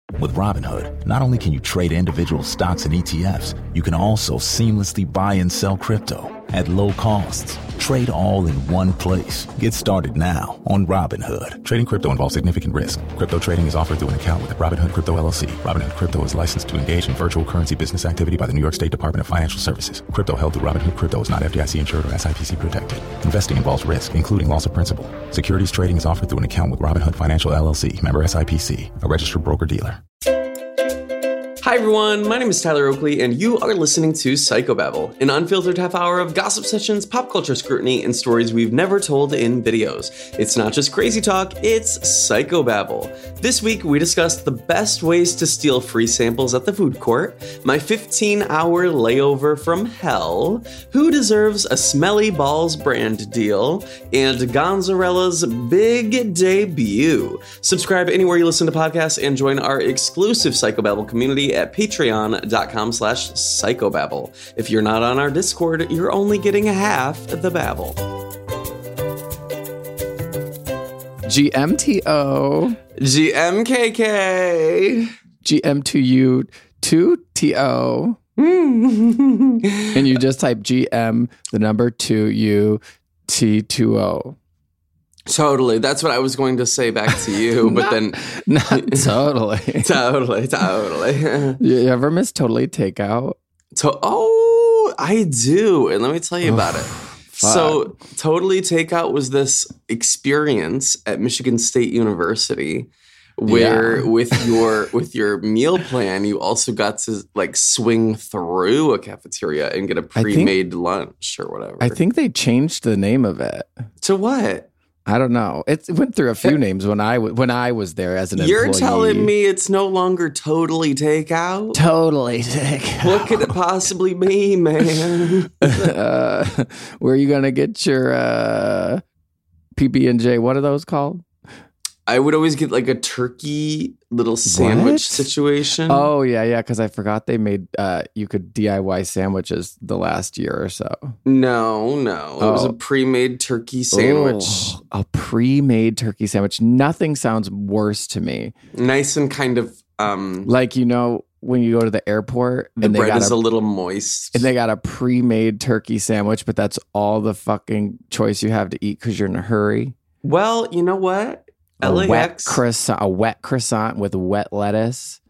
With Robinhood, not only can you trade individual stocks and ETFs, you can also seamlessly buy and sell crypto at low costs. Trade all in one place. Get started now on Robinhood. Trading crypto involves significant risk. Crypto trading is offered through an account with Robinhood Crypto LLC. Robinhood Crypto is licensed to engage in virtual currency business activity by the New York State Department of Financial Services. Crypto held through Robinhood Crypto is not FDIC insured or SIPC protected. Investing involves risk, including loss of principal. Securities trading is offered through an account with Robinhood Financial LLC, member SIPC, a registered broker-dealer. Hi everyone, my name is Tyler Oakley, and you are listening to Psychobabble, an unfiltered half hour of gossip sessions, pop culture scrutiny, and stories we've never told in videos. It's not just crazy talk, it's Psychobabble. This week we discussed the best ways to steal free samples at the food court, my 15-hour layover from hell, who deserves a Smelly Balls brand deal, and Gonzarella's big debut. Subscribe anywhere you listen to podcasts and join our exclusive Psychobabble community at patreon.com/psychobabble. If you're not on our Discord, you're only getting half the babble. GMTO. GMKK. GM2U 2TO. And you just type GM, the number 2U T2O. Totally. That's what I was going to say back to you, but then... Not totally. Totally. You ever miss Totally Takeout? Oh, I do. And let me tell you about it. So Totally Takeout was this experience at Michigan State University where with your meal plan, you also got to like swing through a cafeteria and get a pre-made lunch or whatever. I think they changed the name of it. To what? I don't know. It went through a few names when I was there as an employee. You're telling me it's no longer Totally Takeout? Totally Takeout. What could it possibly be, man? Where are you going to get your PB&J? What are those called? I would always get like a turkey little sandwich situation. Oh, yeah, because I forgot they made, you could DIY sandwiches the last year or so. No. It was a pre-made turkey sandwich. Oh, a pre-made turkey sandwich. Nothing sounds worse to me. Nice and kind of... like, you know, when you go to the airport... The bread is a little moist. And they got a pre-made turkey sandwich, but that's all the fucking choice you have to eat because you're in a hurry. Well, you know what? A wet croissant with wet lettuce.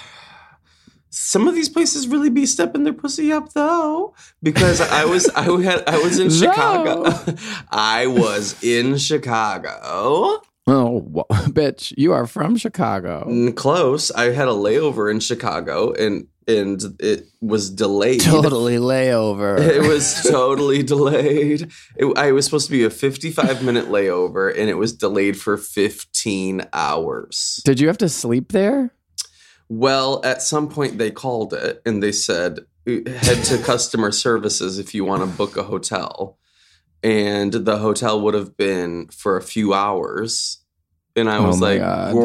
Some of these places really be stepping their pussy up though, because I was in Chicago. I was in Chicago. Oh, bitch! You are from Chicago. Close. I had a layover in Chicago, and it was delayed. Totally layover. It was totally delayed. I was supposed to be a 55-minute layover, and it was delayed for 15 hours. Did you have to sleep there? Well, at some point they called it, and they said, head to customer services if you want to book a hotel. And the hotel would have been for a few hours. And I was like, God.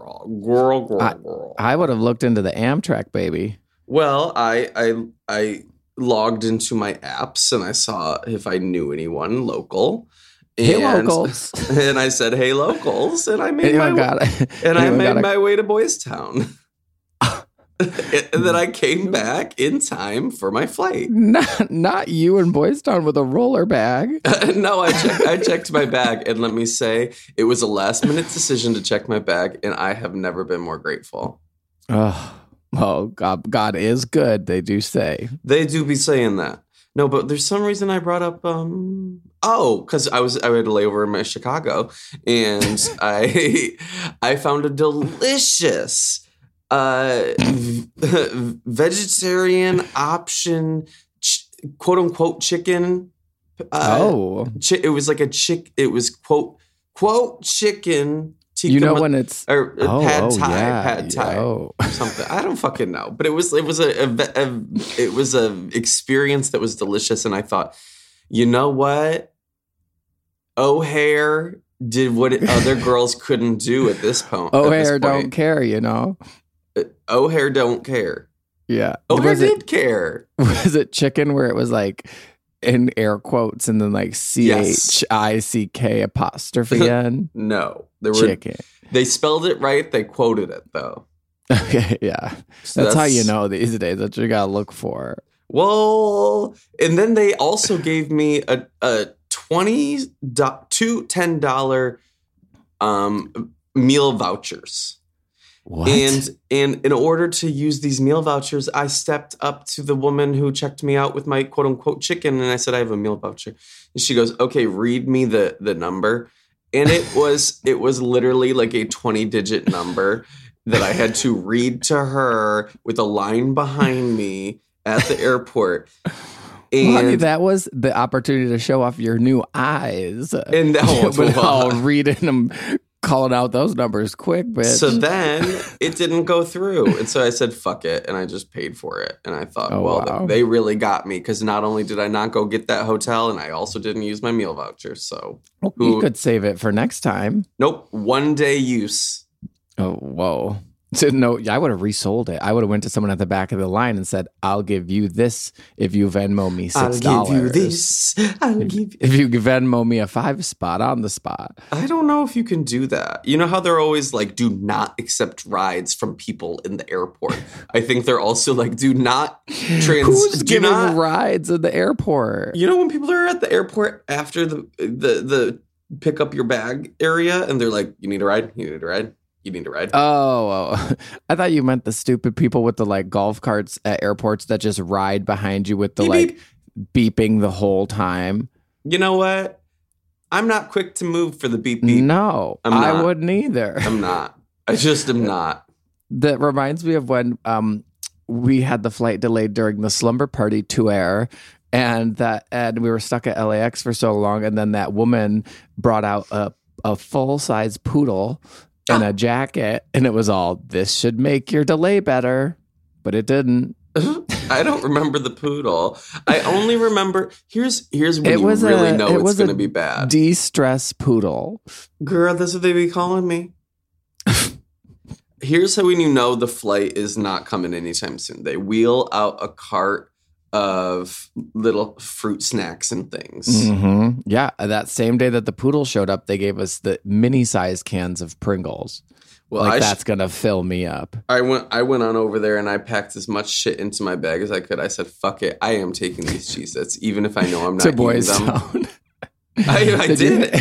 girl. I would have looked into the Amtrak, baby. Well, I logged into my apps and I saw if I knew anyone local. Hey, locals. And I said, hey, locals. And I made my way to Boys Town. And then I came back in time for my flight. Not you in Boys Town with a roller bag. No, I checked my bag, and let me say, it was a last-minute decision to check my bag, and I have never been more grateful. Oh, God is good, they do say. They do be saying that. No, but there's some reason I brought up, because I had a layover in Chicago, and I found a delicious vegetarian option, quote unquote chicken. It was like it was quote chicken. You know when it's pad thai, something. I don't fucking know, but it was a experience that was delicious, and I thought, you know what, O'Hare did what other girls couldn't do at this point. O'Hare don't care, you know. O'Hare don't care. Yeah. O'Hare did care. Was it chicken where it was like in air quotes and then like CHICK apostrophe N? No. Chicken. They spelled it right. They quoted it though. Okay, yeah. So That's how you know these days. That's what you gotta look for. Well, and then they also gave me a $20 to $10 meal vouchers. What? And in order to use these meal vouchers, I stepped up to the woman who checked me out with my quote unquote chicken, and I said, I have a meal voucher. And she goes, okay, read me the number. And it was literally like a 20-digit number that I had to read to her with a line behind me at the airport. And Honey, that was the opportunity to show off your new eyes. And that was without reading them, calling out those numbers quick, bitch. So then it didn't go through. And so I said, fuck it. And I just paid for it. And I thought, wow. They really got me, because not only did I not go get that hotel, and I also didn't use my meal voucher. So you could save it for next time. Nope. 1 day use. Oh, whoa. So no, I would have resold it. I would have went to someone at the back of the line and said, I'll give you this if you Venmo me $6. I'll give you this. If you Venmo me a 5 spot on the spot. I don't know if you can do that. You know how they're always like, do not accept rides from people in the airport. I think they're also like, do not Who's giving rides at the airport? You know, when people are at the airport after the pick up your bag area, and they're like, you need a ride? You need a ride? You need a ride? Oh, I thought you meant the stupid people with the like golf carts at airports that just ride behind you with the like beeping the whole time. You know what? I'm not quick to move for the beep beep. No, I wouldn't either. I'm not. I just am not. That reminds me of when we had the flight delayed during the Slumber Party tour. And we were stuck at LAX for so long. And then that woman brought out a full-size poodle and a jacket, and it was all, this should make your delay better, but it didn't. I don't remember the poodle. I only remember, here's when you really know it's going to be bad. De-stress poodle. Girl, that's what they be calling me. Here's how when you know the flight is not coming anytime soon. They wheel out a cart of little fruit snacks and things. Mm-hmm. Yeah, that same day that the poodle showed up, they gave us the mini-sized cans of Pringles. Well, that's gonna fill me up. I went on over there and I packed as much shit into my bag as I could. I said, "Fuck it, I am taking these Cheez-Its, even if I know I'm not eating them." I did.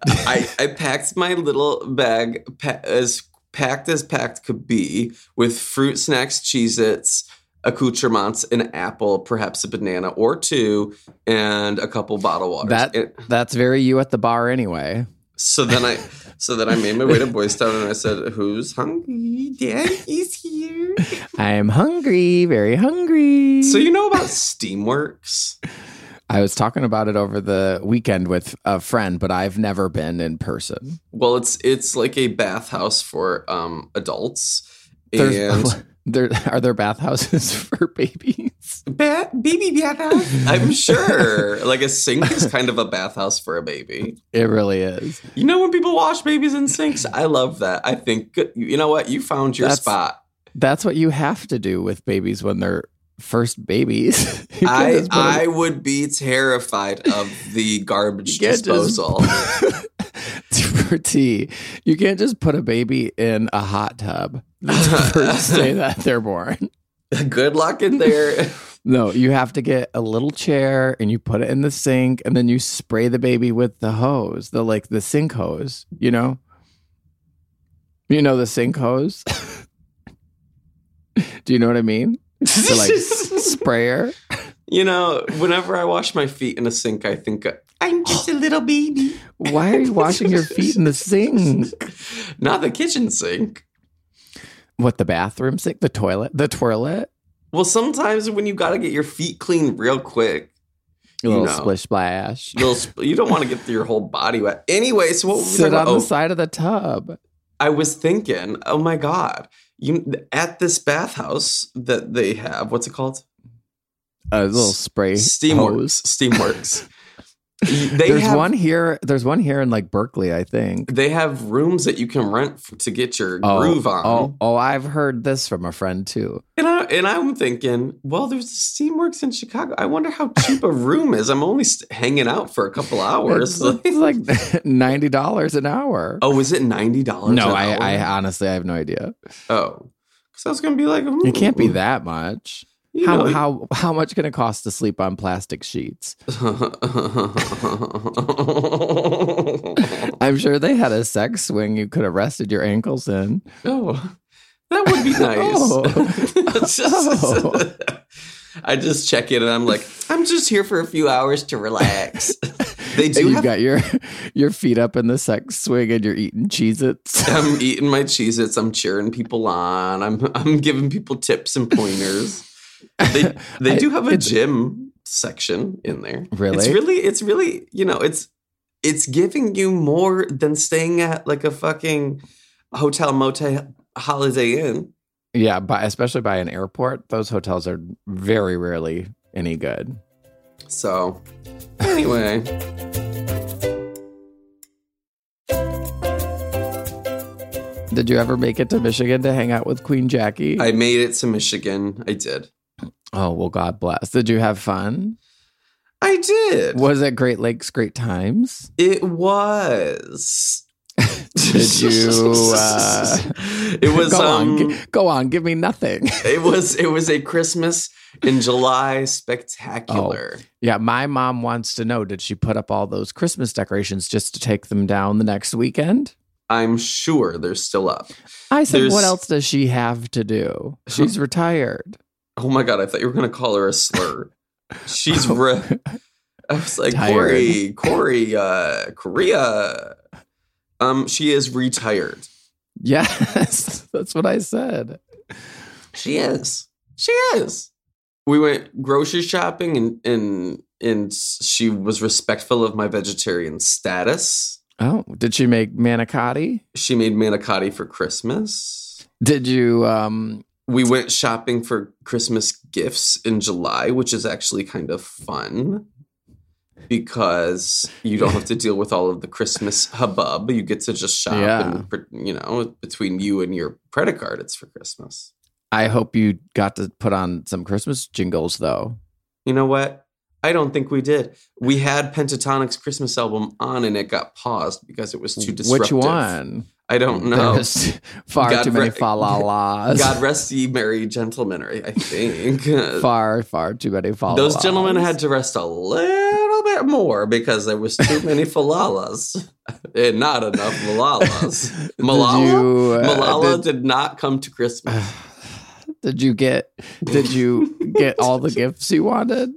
I packed my little bag as packed could be with fruit snacks, Cheez-Its, accoutrements, an apple, perhaps a banana or two, and a couple bottled waters. That's very you at the bar anyway. So then I made my way to Boys Town and I said, "Who's hungry? Daddy's here." I am hungry, very hungry. So you know about Steamworks? I was talking about it over the weekend with a friend, but I've never been in person. Well, it's like a bathhouse for adults. Are there bathhouses for babies? Baby bathhouse? I'm sure. Like a sink is kind of a bathhouse for a baby. It really is. You know when people wash babies in sinks? I love that. I think, you know what? You found your spot. That's what you have to do with babies when they're first babies. I would be terrified of the garbage disposal. For tea, you can't just put a baby in a hot tub the first day that they're born. Good luck in there. No, you have to get a little chair and you put it in the sink and then you spray the baby with the hose, the sink hose, you know? You know the sink hose? Do you know what I mean? The sprayer. You know, whenever I wash my feet in a sink, I think I'm just a little baby. Why are you washing your feet in the sink? Not the kitchen sink. What, the bathroom sink? The toilet? The toilet? Well, sometimes when you got to get your feet clean real quick. A little splish splash. You don't want to get your whole body wet. Anyway, so what were we Sit on the side of the tub. I was thinking, oh my God. At this bathhouse that they have, what's it called? A little spray hose. Steamworks. There's one here in like Berkeley, I think. They have rooms that you can rent to get your groove on. Oh, I've heard this from a friend too. And I'm thinking, well, there's Steamworks in Chicago. I wonder how cheap a room is. I'm only hanging out for a couple hours. It's like $90 an hour. Oh, is it $90? No, I honestly I have no idea. Oh, So it's gonna be like it can't be that much. You How know, how much can it cost to sleep on plastic sheets? I'm sure they had a sex swing you could have rested your ankles in. Oh, that would be nice. I just check in and I'm like, I'm just here for a few hours to relax. They do. You've got your feet up in the sex swing and you're eating Cheez-Its. I'm eating my Cheez-Its. I'm cheering people on. I'm giving people tips and pointers. They do have a gym section in there. Really? It's really, it's giving you more than staying at like a fucking hotel, motel, Holiday Inn. Yeah, but especially by an airport, those hotels are very rarely any good. So, anyway. Did you ever make it to Michigan to hang out with Queen Jackie? I made it to Michigan. I did. Oh, well, God bless. Did you have fun? I did. Was it Great Lakes, Great Times? It was. Did you? It was. Go on. Give me nothing. It was a Christmas in July spectacular. Oh, yeah, my mom wants to know: did she put up all those Christmas decorations just to take them down the next weekend? I'm sure they're still up. I said, what else does she have to do? She's retired. Oh my God! I thought you were going to call her a slur. She's. I was like, tired. Corey, Korea. She is retired. Yes, that's what I said. She is. We went grocery shopping and she was respectful of my vegetarian status. Oh, did she make manicotti? She made manicotti for Christmas. Did you? We went shopping for Christmas gifts in July, which is actually kind of fun. Because you don't have to deal with all of the Christmas hubbub. You get to just shop and, between you and your credit card, it's for Christmas. I hope you got to put on some Christmas jingles, though. You know what? I don't think we did. We had Pentatonic's Christmas album on and it got paused because it was too disruptive. Which one? I don't know. There's far too many fa-la-las. God rest ye merry gentlemen, I think. far too many fa-la-las. Those gentlemen had to rest a little bit more because there was too many falalas and not enough malalas. Malala did not come to Christmas. Did you get all the gifts you wanted?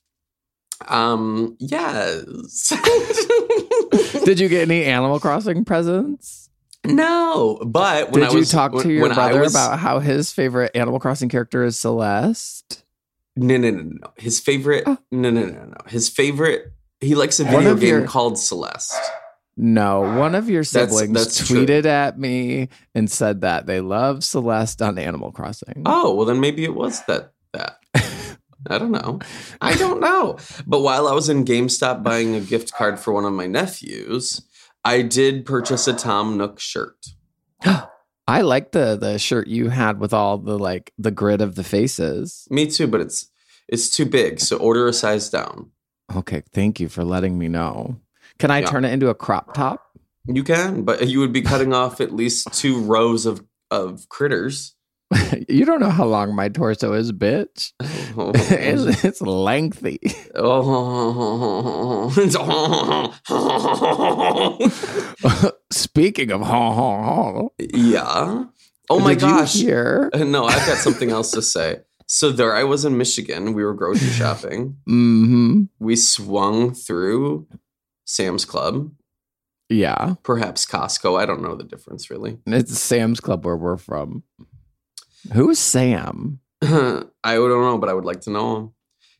Yes. Did you get any Animal Crossing presents? No, but did you talk to your brother about how his favorite Animal Crossing character is Celeste? No. His favorite. No. His favorite. He likes a video game called Celeste. No, one of your siblings that's tweeted true. at me and said that they love Celeste on Animal Crossing. Oh, well, then maybe it was that. I don't know. But while I was in GameStop buying a gift card for one of my nephews, I did purchase a Tom Nook shirt. I like the shirt you had with all the grid of the faces. Me too, but it's too big, so order a size down. Okay, thank you for letting me know. Can I turn it into a crop top? You can, but you would be cutting off at least 2 rows of critters. You don't know how long my torso is, bitch. It's lengthy. Speaking of yeah. Oh my gosh. You hear? No, I've got something else to say. So there I was in Michigan. We were grocery shopping. Mm-hmm. We swung through Sam's Club. Yeah. Perhaps Costco. I don't know the difference, really. It's Sam's Club where we're from. Who's Sam? I don't know, but I would like to know him.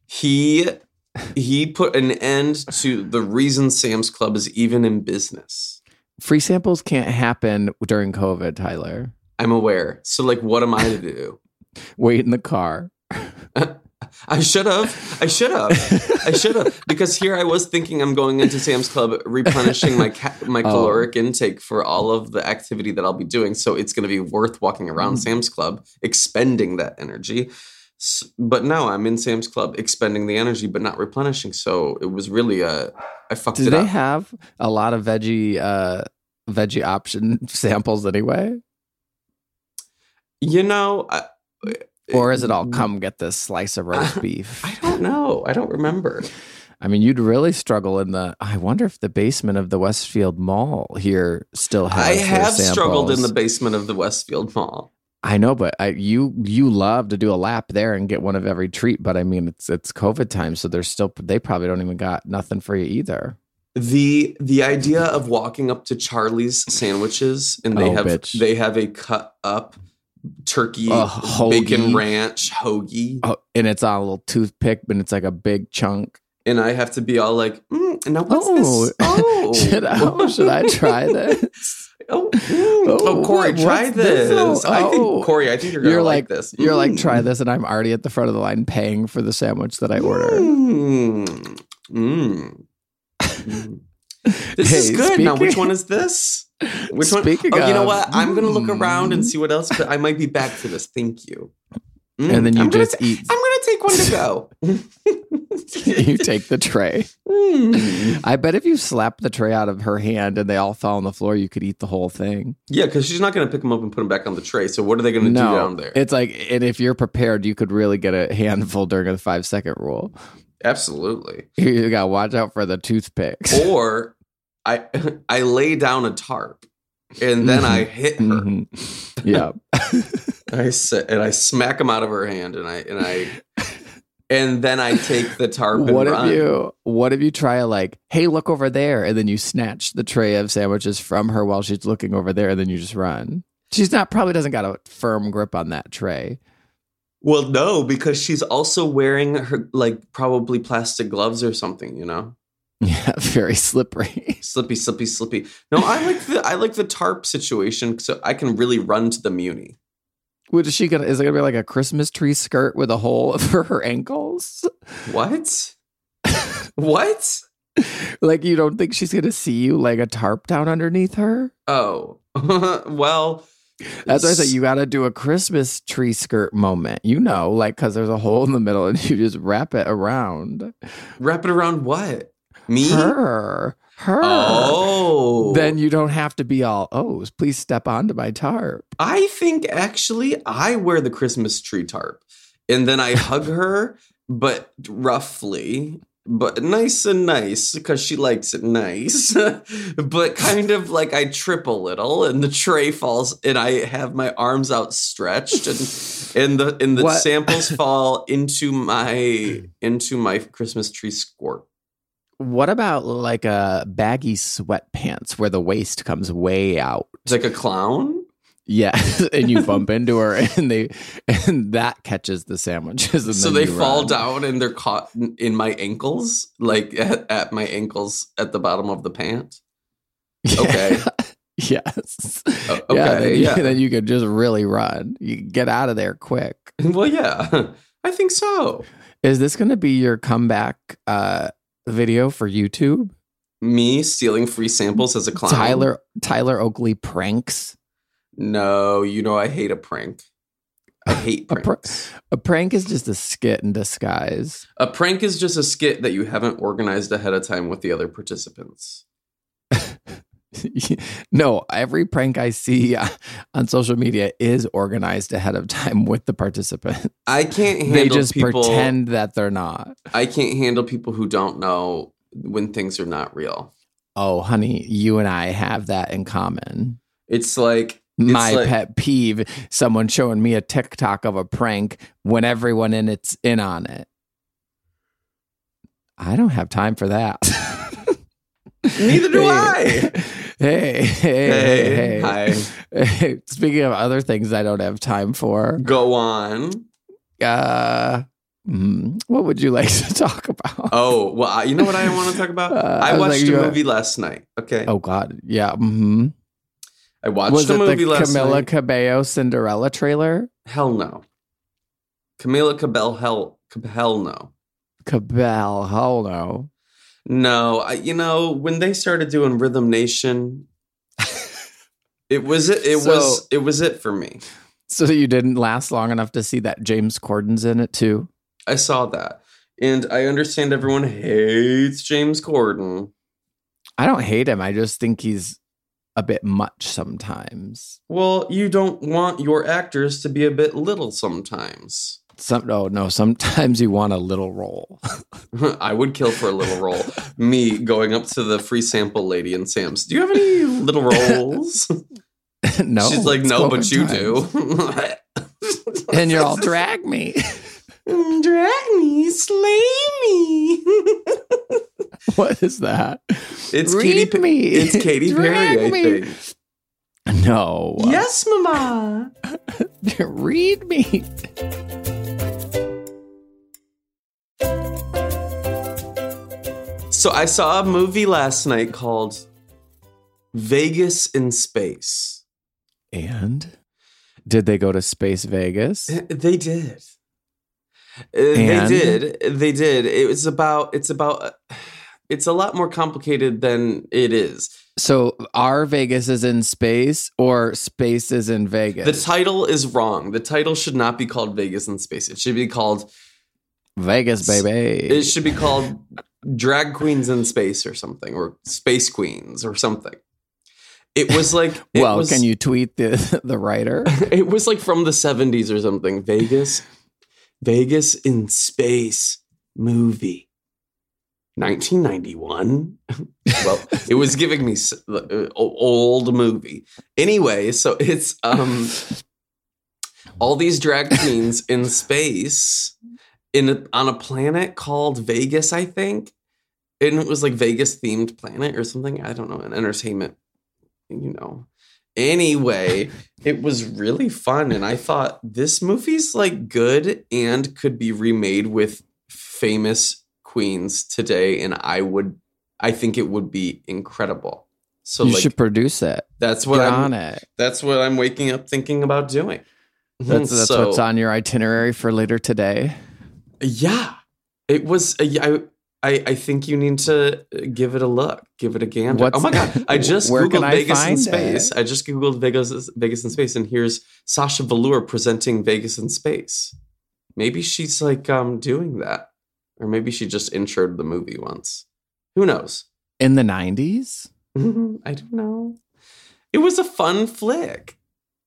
He put an end to the reason Sam's Club is even in business. Free samples can't happen during COVID, Tyler. I'm aware. So, what am I to do? Wait in the car. I should have. Because here I was thinking I'm going into Sam's Club, replenishing my caloric intake for all of the activity that I'll be doing. So it's going to be worth walking around Sam's Club, expending that energy. But no, I'm in Sam's Club, expending the energy, but not replenishing. So it was really I fucked it up. Do they have a lot of veggie option samples anyway? You know, or is it all come get this slice of roast beef? I don't know. I don't remember. I mean, you'd really struggle in I wonder if the basement of the Westfield Mall here still has. I have samples. struggled in the basement of the Westfield Mall. I know, but you love to do a lap there and get one of every treat. But I mean, it's COVID time, so they probably don't even got nothing for you either. The idea of walking up to Charlie's Sandwiches and they have a cut up turkey bacon ranch hoagie, and it's on a little toothpick, but it's like a big chunk. And I have to be all like, now what's this? Oh, should I try this? Corey, try this. I think you're gonna like this. You're like, try this, and I'm already at the front of the line paying for the sandwich that I ordered. This is good. Now, which one is this? Which one? You know what? I'm gonna look around and see what else. But I might be back to this. Thank you. And then you just eat. I'm gonna take one to go. You take the tray. I bet if you slap the tray out of her hand and they all fell on the floor, you could eat the whole thing. Yeah, because she's not going to pick them up and put them back on the tray. So what are they going to do down there? It's like, and if you're prepared, you could really get a handful during a 5-second rule. Absolutely. You got to watch out for the toothpicks. Or I lay down a tarp and then I hit her. Yeah. I smack them out of her hand and then I take the tarp and run. What if you try like, hey, look over there, and then you snatch the tray of sandwiches from her while she's looking over there, and then you just run? She's probably doesn't got a firm grip on that tray. Well, no, because she's also wearing her like probably plastic gloves or something, you know? Yeah, very slippery. Slippy. No, I like the tarp situation so I can really run to the Muni. What is she gonna? Is it gonna be like a Christmas tree skirt with a hole for her ankles? What? What? Like you don't think she's gonna see you like a tarp down underneath her? Oh, well. That's why I said you got to do a Christmas tree skirt moment. You know, like because there's a hole in the middle and you just wrap it around. Wrap it around what? Me? Her. Oh. Then you don't have to be all, please step onto my tarp. I think actually I wear the Christmas tree tarp and then I hug her, but roughly, but nice and nice because she likes it nice, but kind of like I trip a little and the tray falls and I have my arms outstretched and the samples fall into my Christmas tree squirt. What about like a baggy sweatpants where the waist comes way out? It's like a clown? Yeah, and you bump into her and that catches the sandwiches. And so they fall down and they're caught in my ankles, like at my ankles at the bottom of the pant? Okay. Yes. Okay. Yeah, then you could just really run. You can get out of there quick. Well, yeah, I think so. Is this going to be your comeback video for YouTube? Me stealing free samples as a clown? Tyler Oakley pranks? No, you know I hate a prank. I hate pranks. A prank is just a skit in disguise. A prank is just a skit that you haven't organized ahead of time with the other participants. No, every prank I see on social media is organized ahead of time with the participants. I can't handle They just people, pretend that they're not. I can't handle people who don't know when things are not real. Oh, honey, you and I have that in common. It's like my pet peeve, someone showing me a TikTok of a prank when everyone it's in on it. I don't have time for that. Neither do I. Hey. Hi. Hey, speaking of other things I don't have time for. Go on. What would you like to talk about? Oh, well, you know what I want to talk about? I watched a movie last night. Okay. Oh, God. Yeah. Mm-hmm. I watched a movie last night. Was it the Camila Cabello Cinderella trailer? Hell no. Camila Cabello, hell no. Cabell, hell no. No, when they started doing Rhythm Nation, it was it for me. So you didn't last long enough to see that James Corden's in it too? I saw that. And I understand everyone hates James Corden. I don't hate him. I just think he's a bit much sometimes. Well, you don't want your actors to be a bit little sometimes. Sometimes you want a little role. I would kill for a little role. Me going up to the free sample lady in Sam's. Do you have any little roles? No. She's like, no, but you do. And you're all, drag me. Drag me, slay me. What is that? It's Read me. It's Katy Perry, I think. No. Yes, Mama. Read me. So I saw a movie last night called Vegas in Space. And did they go to Space Vegas? They did. They did. It's a lot more complicated than it is. So our Vegas is in space or space is in Vegas? The title is wrong. The title should not be called Vegas in Space. It should be called Vegas, baby. It should be called Drag Queens in Space or something, or Space Queens or something. It was like... Can you tweet the writer? It was like from the 70s or something. Vegas in Space movie. 1991. Well, it was giving me old movie. Anyway, so it's all these drag queens in space on a planet called Vegas, I think. And it was like Vegas themed planet or something. I don't know, an entertainment, Anyway, it was really fun. And I thought this movie's like good and could be remade with famous queens today. And I think it would be incredible. So you should produce it. That's what That's what I'm waking up thinking about doing. That's what's on your itinerary for later today. Yeah, it was. I think you need to give it a look, give it a gander. Oh my God! I just googled Vegas in Space. I just googled Vegas in Space, and here's Sasha Velour presenting Vegas in Space. Maybe she's like doing that, or maybe she just introed the movie once. Who knows? In the 90s? I don't know. It was a fun flick.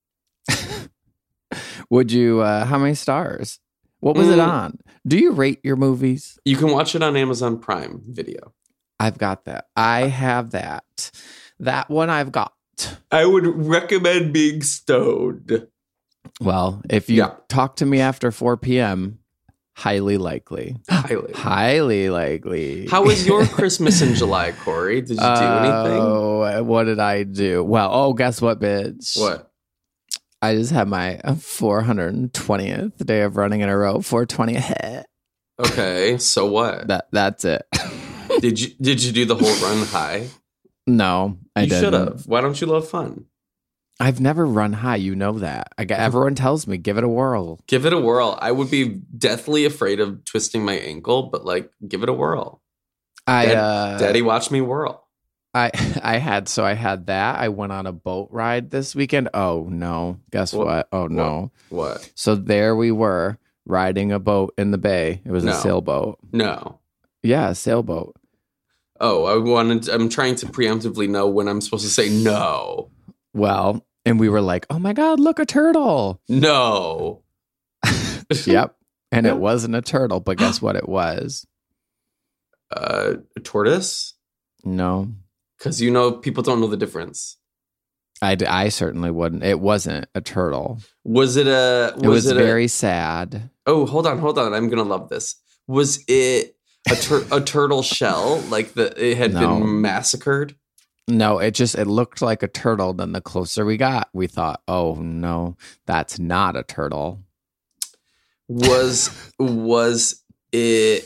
Would you? How many stars? What was it on? Do you rate your movies? You can watch it on Amazon Prime Video. I've got that. I have that. That one I've got. I would recommend being stoned. Well, if you talk to me after 4 p.m., highly likely. Highly likely. How was your Christmas in July, Corey? Did you do anything? Oh, what did I do? Well, guess what, bitch? What? I just had my 420th day of running in a row. 420. Okay, so what? That's it. Did you do the whole run high? No, I didn't. You should have. Why don't you love fun? I've never run high. You know that. Everyone tells me, give it a whirl. Give it a whirl. I would be deathly afraid of twisting my ankle, but give it a whirl. Daddy watched me whirl. I had that. I went on a boat ride this weekend. Oh no. Guess what? Oh no. What? So there we were riding a boat in the bay. It was a sailboat. No. Yeah, a sailboat. Oh, I'm trying to preemptively know when I'm supposed to say no. Well, and we were like, oh my God, look, a turtle. No. Yep. And it wasn't a turtle, but guess what it was? A tortoise? No. Because people don't know the difference. I certainly wouldn't. It wasn't a turtle. Was it it was very sad. Oh, hold on. I'm gonna love this. Was it a turtle shell? It had been massacred? No, it looked like a turtle. Then the closer we got, we thought, oh no, that's not a turtle. Was it?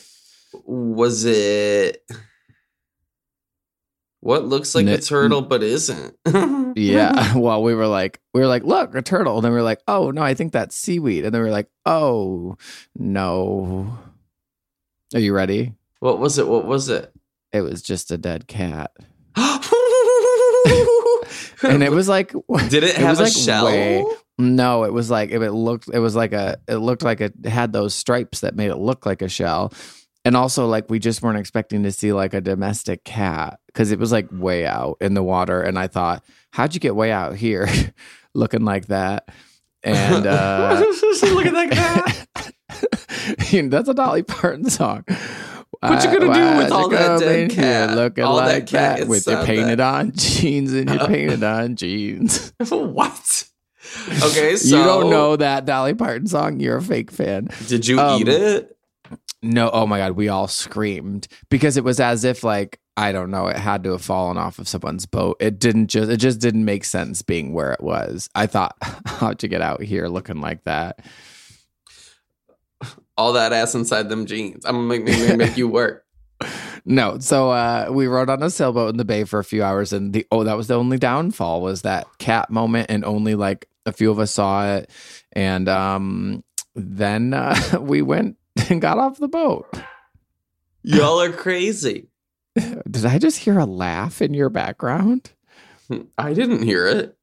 What looks like a turtle but isn't? Yeah. Well, we were like, look, a turtle. And then we were like, oh no, I think that's seaweed. And then we were like, oh no. Are you ready? What was it? It was just a dead cat. And it was like, did it have a shell? No, it was like, it looked like it had those stripes that made it look like a shell. And also, like, we just weren't expecting to see like a domestic cat because it was like way out in the water. And I thought, how'd you get way out here looking like that? And look at that cat. That's a Dolly Parton song. What you gonna do with all that dead cat? Looking all like that with your painted on jeans and your painted on jeans. What? Okay, so you don't know that Dolly Parton song. You're a fake fan. Did you eat it? No. Oh my God. We all screamed because it was as if like, I don't know, it had to have fallen off of someone's boat. It just didn't make sense being where it was. I thought, how'd you get out here looking like that? All that ass inside them jeans. I'm gonna make you work. No. So we rode on a sailboat in the bay for a few hours, and that was the only downfall was that cat moment, and only like a few of us saw it. And then we went and got off the boat. Y'all are crazy. Did I just hear a laugh in your background? I didn't hear it.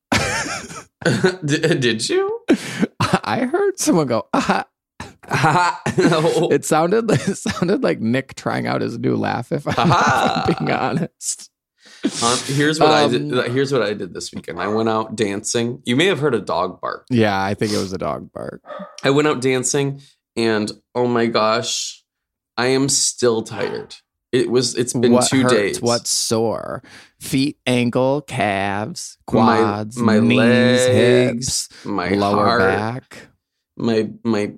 Did you? I heard someone go, ah. No. It sounded like Nick trying out his new laugh, if I'm being honest. Here's what I did. Here's what I did this weekend. I went out dancing. You may have heard a dog bark. Yeah, I think it was a dog bark. I went out dancing, and oh my gosh, I am still tired. It's been what 2 hurts? days. What's sore? Feet, ankle, calves, quads, my knees, legs, hips, my lower heart, back. my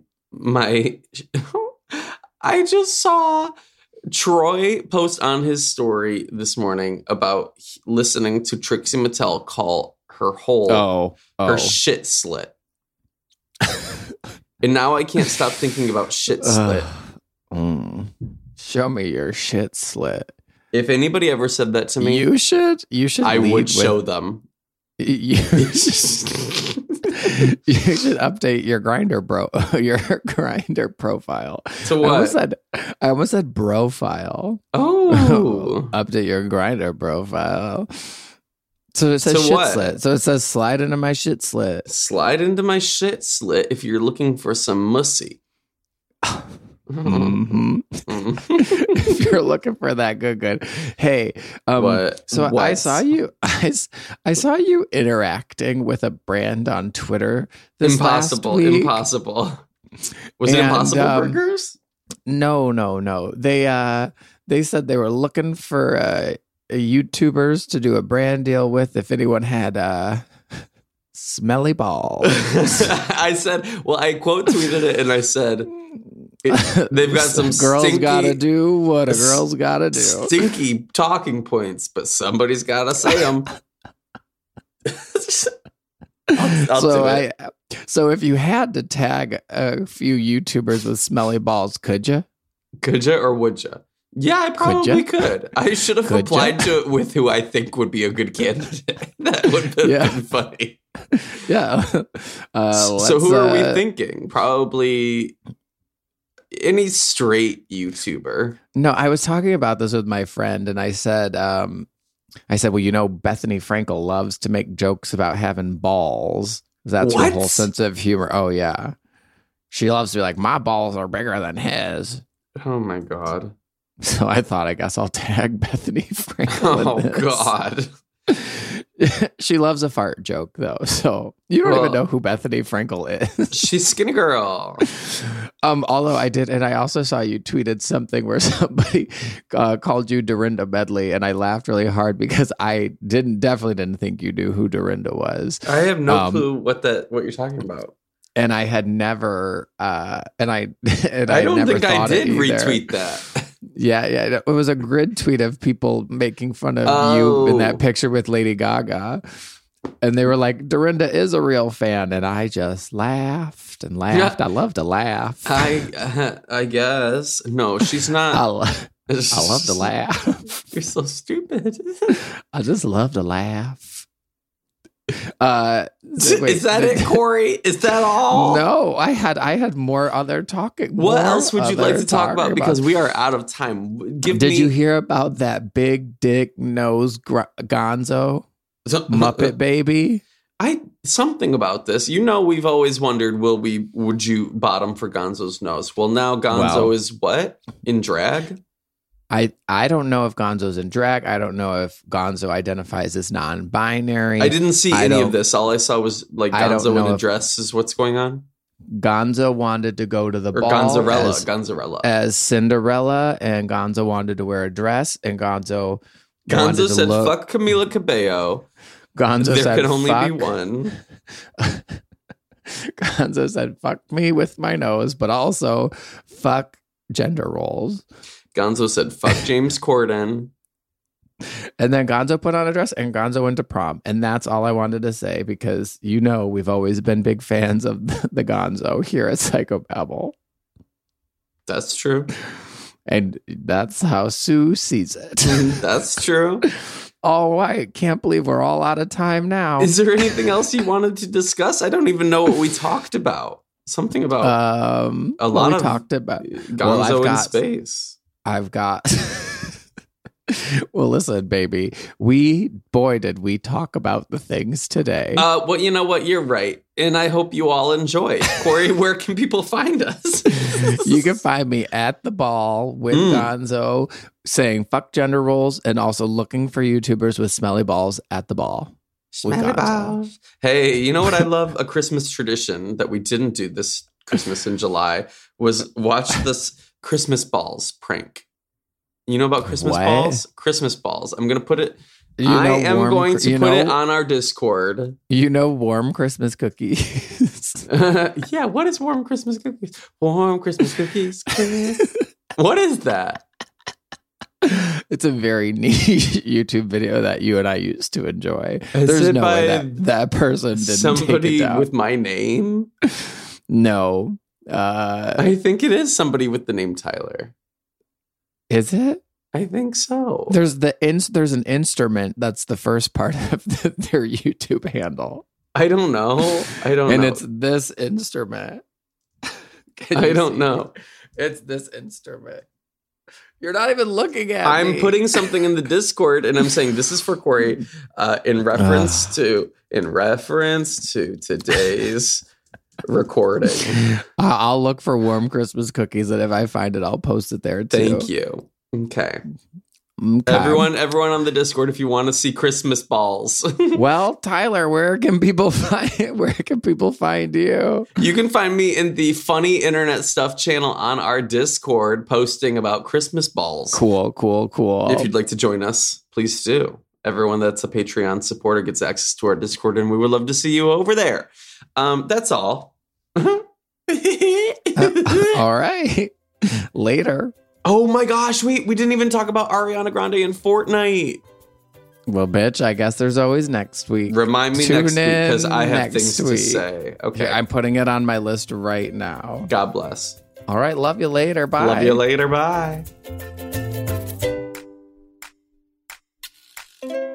I just saw Troy post on his story this morning about listening to Trixie Mattel call her hole her shit slit. And now I can't stop thinking about shit slit. Show me your shit slit. If anybody ever said that to me, you should. I would show them. You should update your your Grindr profile. So what? I almost said profile. Oh, update your Grindr profile. So it says shit slit. So it says slide into my shit slit. Slide into my shit slit if you're looking for some mussy. Mm-hmm. If you're looking for that good. Hey, what? So what? I saw you. I saw you interacting with a brand on Twitter. Impossible. Was it Impossible Burgers? No. They said they were looking for YouTubers to do a brand deal with if anyone had smelly balls. I said, well, I quote tweeted it and I said, they've got some girls gotta do what a girl's gotta do. Stinky talking points, but somebody's gotta say them. So if you had to tag a few YouTubers with smelly balls, could you? Could you or would you? Yeah, I probably could. I should have applied to it with who I think would be a good candidate. That would have been funny. Yeah. So who are we thinking? Probably any straight YouTuber. No, I was talking about this with my friend, and I said, well, Bethany Frankel loves to make jokes about having balls. That's her whole sense of humor. Oh, yeah. She loves to be like, my balls are bigger than his. Oh, my God. So I thought, I guess I'll tag Bethany Frankel. Oh, God. She loves a fart joke, though. So you don't even know who Bethany Frankel is. She's Skinny Girl. Although I did, and I also saw you tweeted something where somebody called you Dorinda Medley, and I laughed really hard because I definitely didn't think you knew who Dorinda was. I have no clue what you're talking about. And I had never, I don't think I did retweet that. Yeah. It was a grid tweet of people making fun of you in that picture with Lady Gaga. And they were like, Dorinda is a real fan. And I just laughed and laughed. Yeah. I love to laugh. I guess. No, she's not. I love to laugh. You're so stupid. I just love to laugh. Is that it, Corey? Is that all? No, I had more other talking. What else would you like to talk about? Because we are out of time. Did you hear about that big dick nose Gonzo Muppet baby? Something about this. You know, we've always wondered, would you bottom for Gonzo's nose? Well, now Gonzo is what? In drag? I don't know if Gonzo's in drag. I don't know if Gonzo identifies as non-binary. I didn't see any of this. All I saw was like Gonzo in a dress is what's going on. Gonzo wanted to go to the ball Gonzarella as Cinderella, and Gonzo wanted to wear a dress, and Gonzo said, fuck Camila Cabello. Gonzo said, there can only be one. Gonzo said, fuck me with my nose, but also fuck gender roles. Gonzo said, fuck James Corden. And then Gonzo put on a dress and Gonzo went to prom. And that's all I wanted to say because, you know, we've always been big fans of the Gonzo here at Psychobabble. That's true. And that's how Sue sees it. That's true. Oh, I can't believe we're all out of time now. Is there anything else you wanted to discuss? I don't even know what we talked about. Something about a lot of talked about Gonzo in space. I've got. Well, listen, baby. Did we talk about the things today? Well, you know what? You're right. And I hope you all enjoy. Corey, where can people find us? You can find me at the ball with Gonzo saying fuck gender roles and also looking for YouTubers with smelly balls at the ball. Smelly balls. Hey, you know what I love? A Christmas tradition that we didn't do this Christmas in July was watch this Christmas balls prank. You know about Christmas balls? Christmas balls. I'm going to put it. I am going to put it on our Discord. You know, warm Christmas cookies. Yeah. What is warm Christmas cookies? Warm Christmas cookies. What is that? It's a very niche YouTube video that you and I used to enjoy. There's no way that person didn't somebody take it down. With my name? No. I think it is somebody with the name Tyler. Is it? I think so. There's an instrument that's the first part of their YouTube handle. I don't know. And it's this instrument. I don't know. It's this instrument. You're not even looking at I'm me. putting something in the Discord and I'm saying this is for Corey in reference to today's recording. I'll look for warm Christmas cookies, and if I find it, I'll post it there too. Thank you. Okay. Everyone on the Discord, if you want to see Christmas balls. Well, Tyler, where can people find you? You can find me in the Funny Internet Stuff channel on our Discord, posting about Christmas balls. Cool. If you'd like to join us, please do. Everyone that's a Patreon supporter gets access to our Discord, and we would love to see you over there. That's all. All right. Later. Oh my gosh, we didn't even talk about Ariana Grande and Fortnite. Well, bitch, I guess there's always next week. Remind me next week because I have things to say. Okay. I'm putting it on my list right now. God bless. All right. Love you later. Bye. Love you later. Bye.